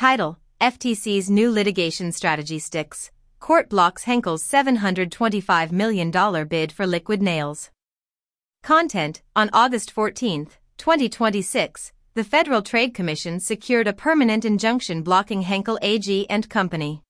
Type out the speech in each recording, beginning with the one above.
Title: FTC's new litigation strategy sticks. Court blocks Henkel's $725 million bid for liquid nails. Content: On August 14, 2026, the Federal Trade Commission secured a permanent injunction blocking Henkel AG and Company.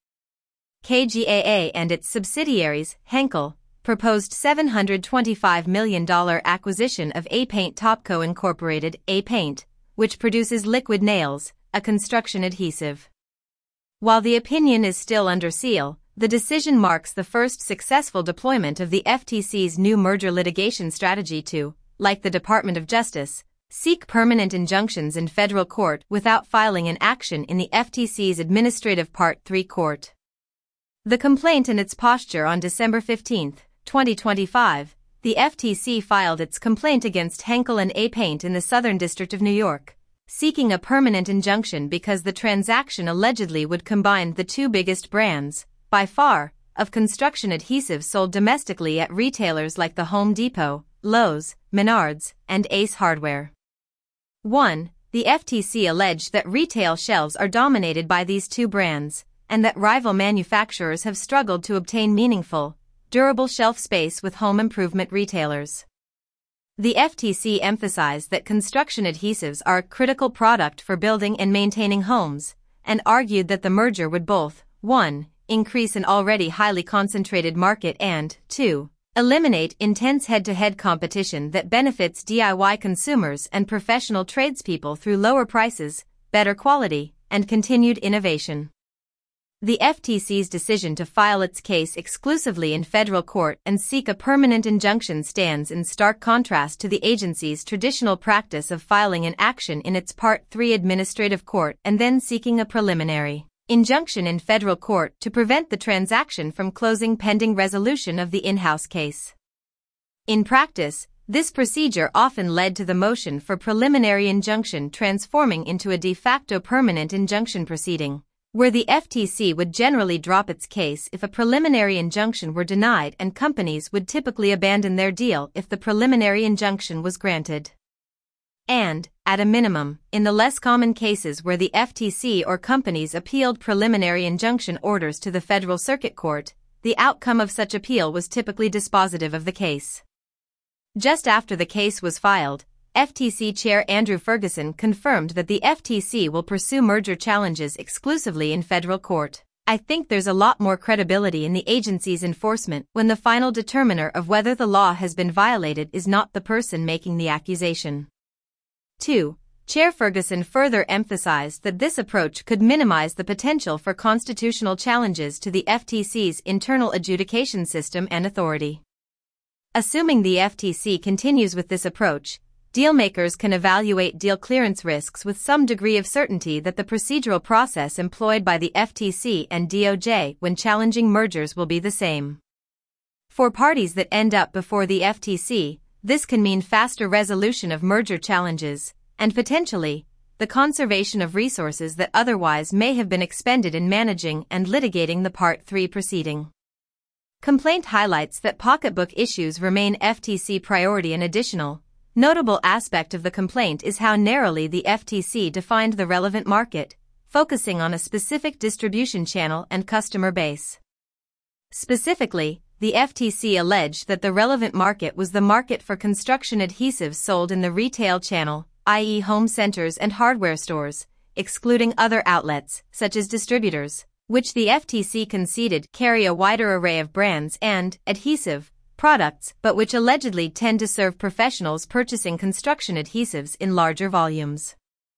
KGaA and its subsidiaries, Henkel, proposed $725 million acquisition of A-Paint Topco Incorporated, A-Paint, which produces liquid nails, a construction adhesive. While the opinion is still under seal, the decision marks the first successful deployment of the FTC's new merger litigation strategy to, like the Department of Justice, seek permanent injunctions in federal court without filing an action in the FTC's Administrative Part 3 court. The complaint and its posture. On December 15, 2025, the FTC filed its complaint against Henkel and A-Paint in the Southern District of New York, seeking a permanent injunction because the transaction allegedly would combine the two biggest brands, by far, of construction adhesives sold domestically at retailers like the Home Depot, Lowe's, Menards, and Ace Hardware. 1. The FTC alleged that retail shelves are dominated by these two brands, and that rival manufacturers have struggled to obtain meaningful, durable shelf space with home improvement retailers. The FTC emphasized that construction adhesives are a critical product for building and maintaining homes, and argued that the merger would both, 1. increase an already highly concentrated market and, 2. eliminate intense head-to-head competition that benefits DIY consumers and professional tradespeople through lower prices, better quality, and continued innovation. The FTC's decision to file its case exclusively in federal court and seek a permanent injunction stands in stark contrast to the agency's traditional practice of filing an action in its Part 3 administrative court and then seeking a preliminary injunction in federal court to prevent the transaction from closing pending resolution of the in-house case. In practice, this procedure often led to the motion for preliminary injunction transforming into a de facto permanent injunction proceeding, where the FTC would generally drop its case if a preliminary injunction were denied, and companies would typically abandon their deal if the preliminary injunction was granted. And, at a minimum, in the less common cases where the FTC or companies appealed preliminary injunction orders to the Federal Circuit Court, the outcome of such appeal was typically dispositive of the case. Just after the case was filed, FTC Chair Andrew Ferguson confirmed that the FTC will pursue merger challenges exclusively in federal court. I think there's a lot more credibility in the agency's enforcement when the final determiner of whether the law has been violated is not the person making the accusation. 2. Chair Ferguson further emphasized that this approach could minimize the potential for constitutional challenges to the FTC's internal adjudication system and authority. Assuming the FTC continues with this approach, dealmakers can evaluate deal clearance risks with some degree of certainty that the procedural process employed by the FTC and DOJ when challenging mergers will be the same. For parties that end up before the FTC, this can mean faster resolution of merger challenges, and potentially, the conservation of resources that otherwise may have been expended in managing and litigating the Part 3 proceeding. Complaint highlights that pocketbook issues remain FTC priority. An additional, notable aspect of the complaint is how narrowly the FTC defined the relevant market, focusing on a specific distribution channel and customer base. Specifically, the FTC alleged that the relevant market was the market for construction adhesives sold in the retail channel, i.e. home centers and hardware stores, excluding other outlets, such as distributors, which the FTC conceded carry a wider array of brands and adhesive products, but which allegedly tend to serve professionals purchasing construction adhesives in larger volumes.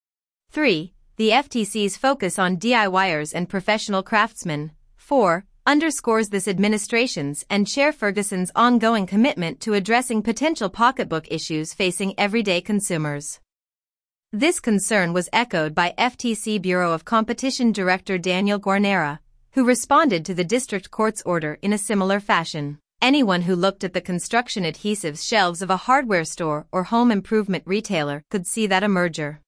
3. The FTC's focus on DIYers and professional craftsmen, 4, underscores this administration's and Chair Ferguson's ongoing commitment to addressing potential pocketbook issues facing everyday consumers. This concern was echoed by FTC Bureau of Competition Director Daniel Guarnera, who responded to the district court's order in a similar fashion. Anyone who looked at the construction adhesives shelves of a hardware store or home improvement retailer could see that a merger